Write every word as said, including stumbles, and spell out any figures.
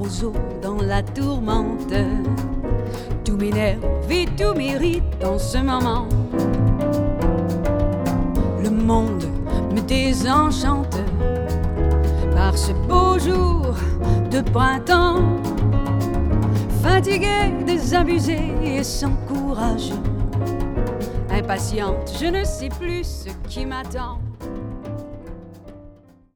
roseau dans la tourmente. Tout m'énerve et tout m'irrite en ce moment. Le monde me désenchante par ce beau jour de printemps. Fatiguée, désabusée et sans courage, impatiente, je ne sais plus ce qui m'attend.